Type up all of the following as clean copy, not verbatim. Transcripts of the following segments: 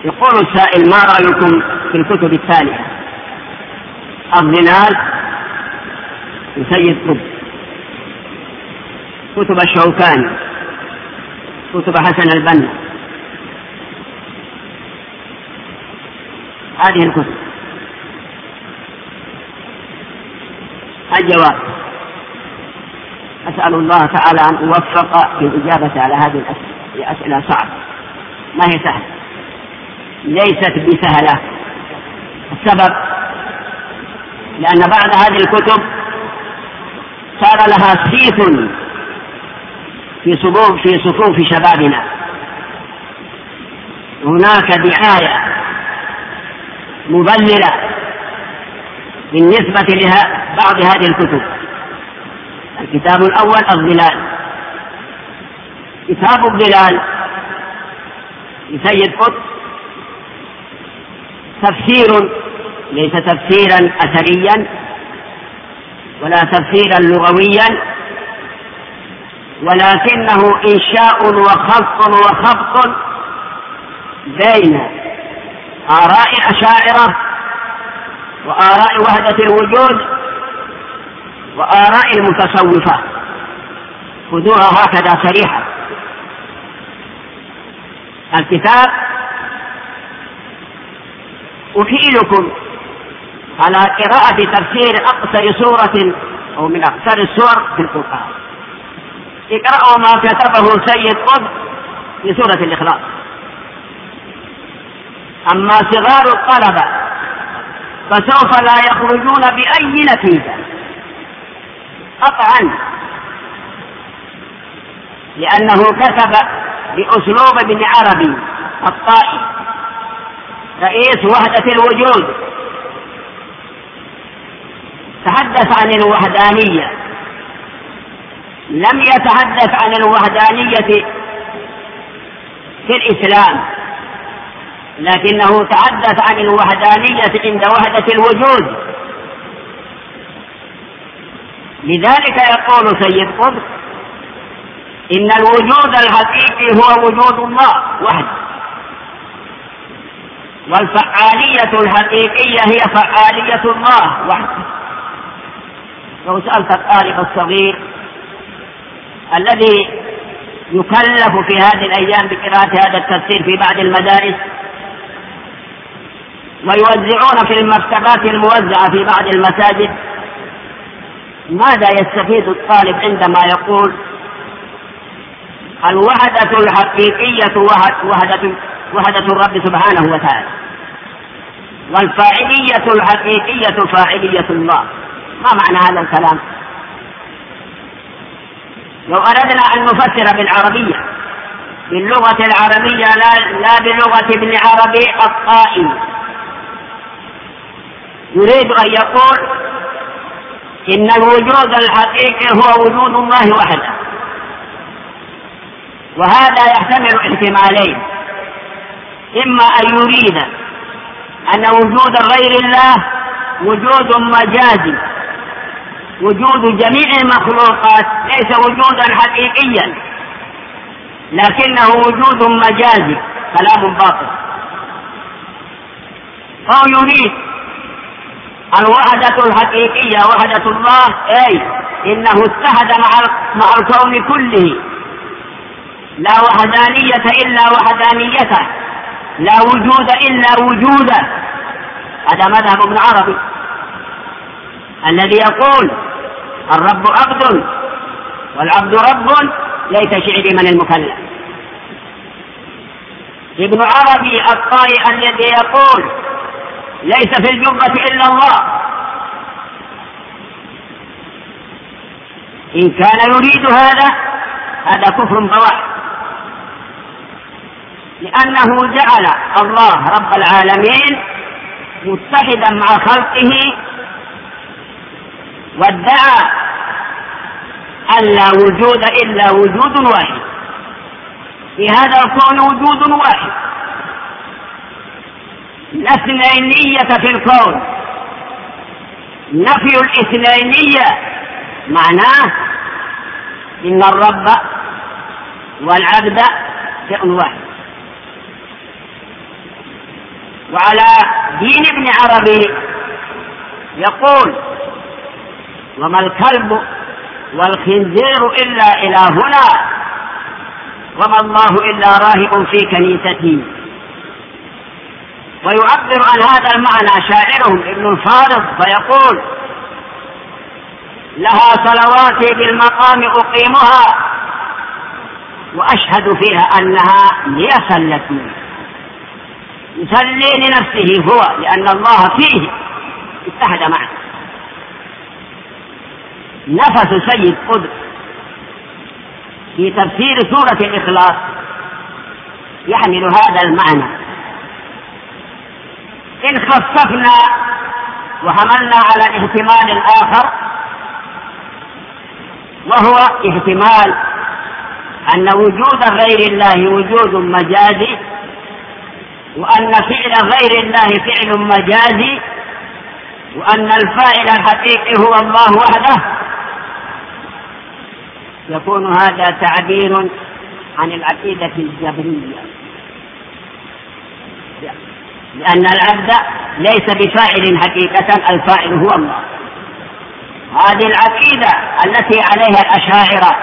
يقول السائل: ما رأيكم في الكتب التالية؟ الظلال لسيد قطب، كتب الشوكاني، كتب حسن البنا، هذه الكتب. الجواب: أسأل الله تعالى أن أوفق في الإجابة على هذه الأسئلة صعبة، ما هي سهلة، ليست بسهلة. السبب: لأن بعض هذه الكتب صار لها صيت في صفوف شبابنا، هناك دعاية مضللة بالنسبة لبعض هذه الكتب. الكتاب الأول الظلال، كتاب الظلال لسيد قطب تفسير، ليس تفسيرا أثريا ولا تفسيرا لغويا، ولكنه إنشاء وخلط بين آراء الأشاعرة وآراء وحدة الوجود وآراء المتصوفة. خذوها هكذا صريحة. الكتاب أحيلكم على قراءة تفسير أقصر سورة أو من أقصر السور في القرآن. اقرأوا ما كتبه سيد قطب لسورة الإخلاص. أما صغار الطلبة فسوف لا يخرجون بأي نتيجة قطعا، لأنه كتب بأسلوب ابن عربي الطائي رئيس وحدة الوجود، تحدث عن الوحدانية، لم يتحدث عن الوحدانية في الإسلام، لكنه تحدث عن الوحدانية عند وحدة الوجود. لذلك يقول سيد قطب: إن الوجود الحقيقي هو وجود الله وحده، والفعالية الحقيقية هي فعالية الله وحده. لو سألت الطالب الصغير الذي يكلف في هذه الأيام بقراءة هذا التفسير في بعض المدارس ويوزعون في المكتبات الموزعة في بعض المساجد، ماذا يستفيد الطالب عندما يقول الوحدة الحقيقية وحدة الرب سبحانه وتعالى، والفاعلية الحقيقية فاعلية الله؟ ما معنى هذا الكلام؟ لو أردنا أن نفسر بالعربية، باللغة العربية لا بلغة ابن عربي الطائي، يريد أن يقول إن الوجود الحقيقي هو وجود الله وحده، وهذا يحتمل احتمالين: إما أن يريد أن وجود غير الله وجود مجازي، وجود جميع المخلوقات ليس وجودا حقيقيا لكنه وجود مجازي، كلام باطل. أو يريد الوحدة الحقيقية وحدة الله، أي إنه اتحد مع الكون كله، لا وحدانية إلا وحدانيته، لا وجود إلا وجوده. هذا مذهب ابن عربي الذي يقول الرب عبد والعبد رب ليس شعري من المكلف. ابن عربي الطائي الذي يقول ليس في الجبة إلا الله، إن كان يريد هذا كفر بواح، لأنه جعل الله رب العالمين متحدا مع خلقه، وادعى أن لا وجود إلا وجود واحد، في هذا الكون وجود واحد، لا اثنينية في الكون. نفي الاثنينية معناه إن الرب والعبد شيء واحد. وعلى دين ابن عربي يقول: وما الكلب والخنزير إلا إلهنا وما الله إلا راهب في كنيسته. ويعبر عن هذا المعنى شاعرهم ابن الفارض فيقول: لها صلواتي بالمقام أقيمها وأشهد فيها أنها لي صلتي. يصلي لنفسه هو لأن الله فيه اتحد معه. نفس سيد قطب في تفسير سورة الإخلاص يحمل هذا المعنى. إن خففنا وحملنا على الاحتمال الآخر، وهو احتمال أن وجود غير الله وجود مجازي، وأن فعل غير الله فعل مجازي، وأن الفاعل الحقيقي هو الله وحده، يكون هذا تعبير عن العقيدة الجبرية، لأن العبد ليس بفاعل حقيقة، الفاعل هو الله. هذه العقيدة التي عليها الأشاعرة،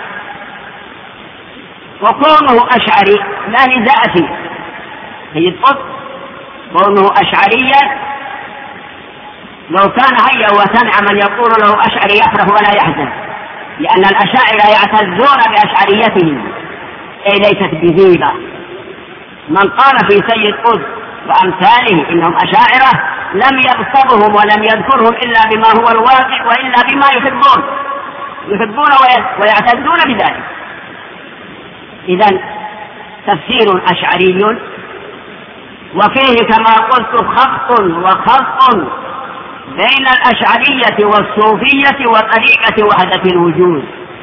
وكونه أشعري لا نزاع فيه. سيد قطب كونه أشعريا لو كان هيا وسمع من يقول له أشعري يفرح ولا يحزن، لأن الأشاعرة يعتزون بأشعريتهم، أي ليست بغيبة. من قال في سيد قطب وأمثاله إنهم أشاعرة لم يغصبهم ولم يذكرهم إلا بما هو الواقع وإلا بما يحبون ويعتزون بذلك. إذن تفسير أشعري، وفيه كما قلت خط وخط بين الأشعرية والصوفية وطريقة وحدة الوجود.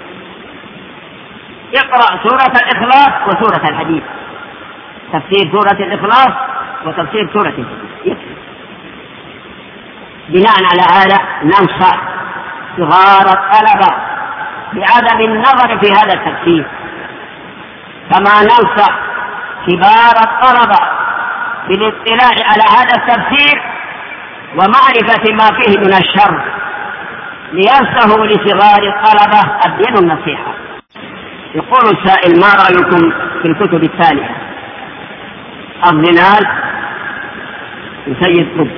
اقرأ سورة الإخلاص وسورة الحديث، تفسير سورة الإخلاص وتفسير سورة الحديث. بناء على هذا ننصح صغار الطلبة بعدم النظر في هذا التفسير، كما ننصح كبار الطلبة بالاطلاع على هذا التفسير ومعرفة ما فيه من الشر، لينصحوا لصغار الطلبة الدين النصيحة. يقول السائل: ما رأيكم في الكتب التالية؟ الظلال لسيد قطب،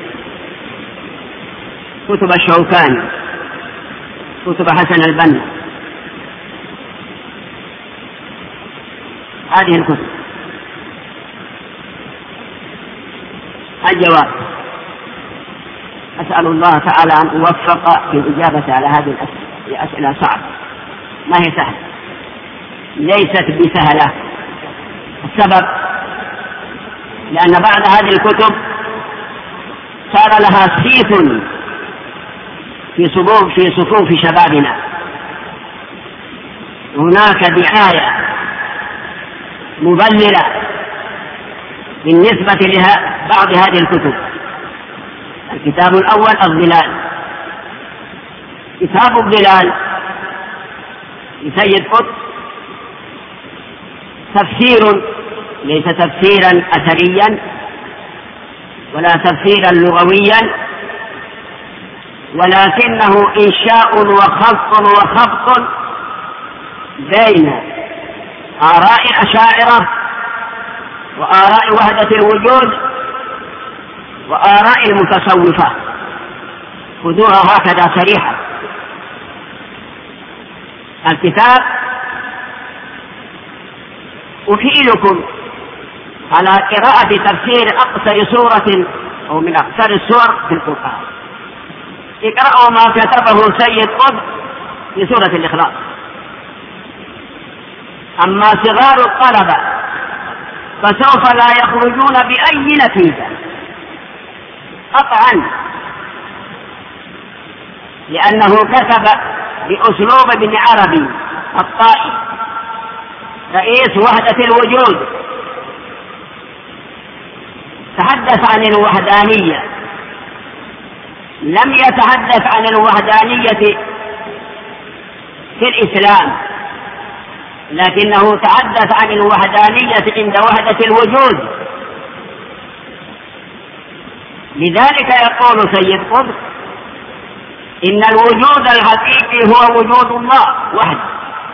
كتب الشوكاني، كتب حسن البنا، هذه الكتب. الجواب: أسأل الله تعالى أن أوفق في الإجابة على هذه الأسئلة صعبة، ما هي سهلة، ليست بسهلة. السبب لأن بعض هذه الكتب صار لها صيت في صفوف شبابنا. هناك دعاية مضللة بالنسبة لبعض هذه الكتب. الكتاب الأول الظلال، كتاب الظلال لسيد قطب تفسير ليس تفسيرا أثريا ولا تفسيرا لغويا، ولكنه إنشاء وخلط بين آراء الأشاعرة وآراء وحدة الوجود وآراء المتصوفة. خذوها هكذا صريحة. الكتاب أحيلكم على قراءة تفسير أقصر سورة أو من أقصر السور في القرآن. اقرأوا ما كتبه سيد قطب لسورة الإخلاص. أما صغار الطلبة فسوف لا يخرجون بأي نتيجة قطعا، لأنه كتب بأسلوب ابن عربي الطائي رئيس وحدة الوجود، تحدث عن الوحدانية، لم يتحدث عن الوحدانية في الإسلام، لكنه تحدث عن الوحدانية عند وحدة الوجود. لذلك يقول سيد قطب: إن الوجود الحقيقي هو وجود الله وحده،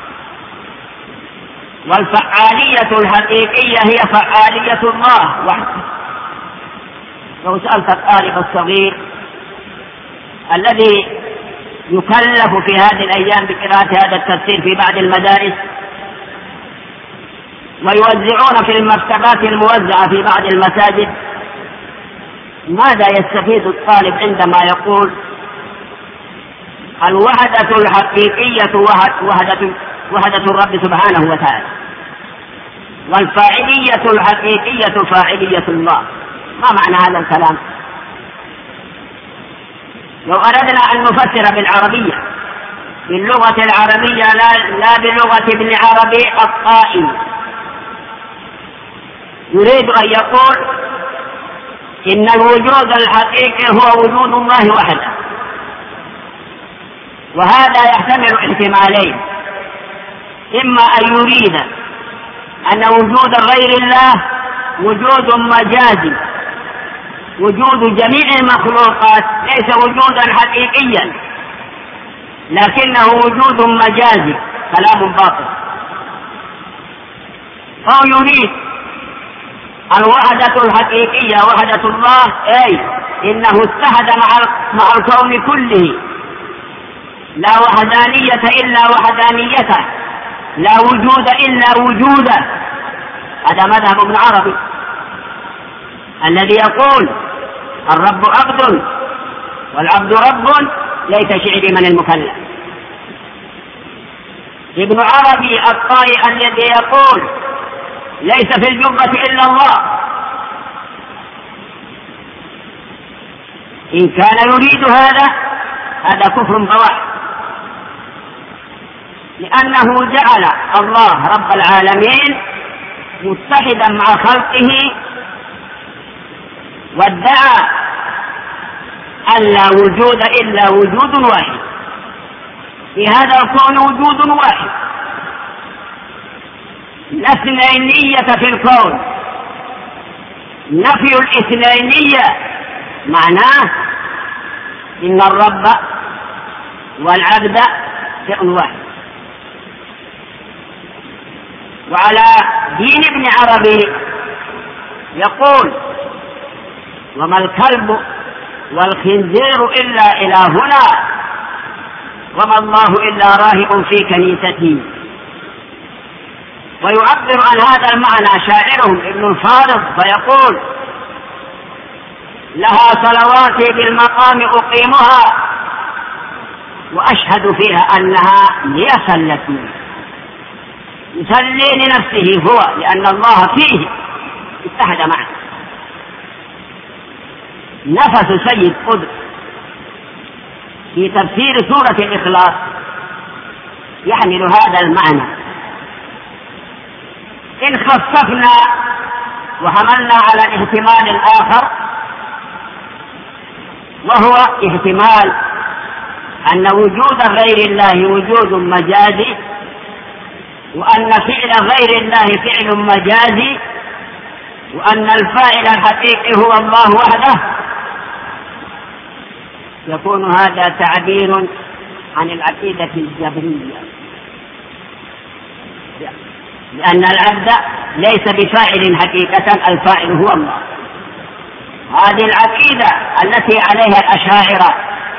والفعالية الحقيقية هي فعالية الله وحده. لو سألت الطالب الصغير الذي يكلف في هذه الأيام بقراءة هذا التفسير في بعض المدارس ويوزعون في المكتبات الموزعة في بعض المساجد، ماذا يستفيد الطالب عندما يقول الوحدة الحقيقية وحدة الرب سبحانه وتعالى، والفاعلية الحقيقية فاعلية الله؟ ما معنى هذا الكلام؟ لو أردنا أن نفسر بالعربية، باللغة العربية لا بلغة ابن عربي الطائي، يريد أن يقول إن الوجود الحقيقي هو وجود الله وحده، وهذا يحتمل احتمالين: إما أن يريد أن وجود غير الله وجود مجازي، وجود جميع المخلوقات ليس وجودا حقيقيا لكنه وجود مجازي، كلام باطل. أو يريد الوحدة الحقيقية وحدة الله، أي إنه اتحد مع الكون كله، لا وحدانية إلا وحدانيته، لا وجود إلا وجوده. هذا مذهب ابن عربي الذي يقول الرب عبد والعبد رب ليس شعر من المكلف. ابن عربي الطائي الذي يقول ليس في الجبة إلا الله، إن كان يريد هذا كفر بواح، لأنه جعل الله رب العالمين متحدا مع خلقه، وادعى أن لا وجود إلا وجود واحد، في هذا الكون وجود واحد، لا اثنينية في الكون. نفي الاثنينية معناه إن الرب والعبد شيء واحد. وعلى دين ابن عربي يقول: وما الكلب والخنزير إلا إلهنا، وما الله إلا راهب في كنيسته. ويعبر عن هذا المعنى شاعرهم ابن الفارض فيقول: لها صلواتي بالمقام أقيمها، وأشهد فيها أنها لي صلتي. يصلي لنفسه هو لأن الله فيه اتحد معه. نفس سيد قطب في تفسير سورة الإخلاص يحمل هذا المعنى. إن خففنا وحملنا على الاحتمال الآخر، وهو احتمال أن وجود غير الله وجود مجازي، وأن فعل غير الله فعل مجازي، وأن الفاعل الحقيقي هو الله وحده، يكون هذا تعبير عن العقيدة الجبرية، لأن العبد ليس بفاعل حقيقة، الفاعل هو الله. هذه العقيدة التي عليها الأشاعرة،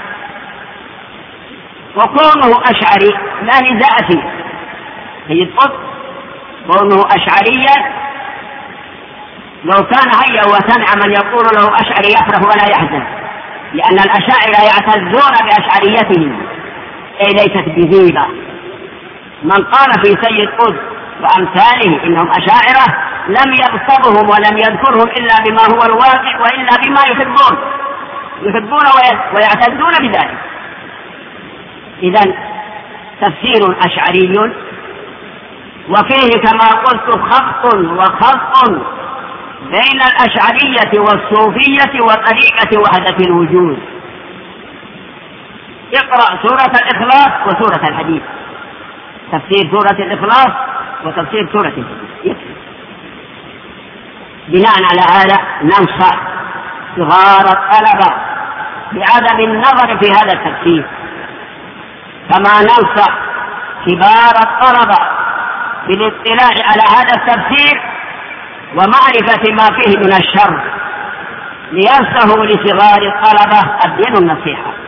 وكونه أشعري لا نزاع فيه. سيد قطب كونه أشعريا، لو كان هيا وسمع من يقول له أشعري يفرح ولا يحزن، لأن الأشاعرة يعتزون بأشعريتهم، أي ليست بغيبة. من قال في سيد قطب وأمثاله إنهم أشاعرة لم يغصبهم ولم يذكرهم إلا بما هو الواقع، وإلا بما يحبون ويعتزون بذلك. إذن تفسير أشعري، وفيه كما قلت خط وخط بين الأشعرية والصوفية وطريقة وحدة الوجود. اقرأ سورة الإخلاص وسورة الحديث، تفسير سورة الإخلاص وتفسير سورة الحديث. بناء على هذا ننصح صغار الطلبة بعدم النظر في هذا التفسير، كما ننصح كبار الطلبة بالاطلاع على هذا التفسير ومعرفة ما فيه من الشر لينصحوا لصغار الطلبة. الدين النصيحة.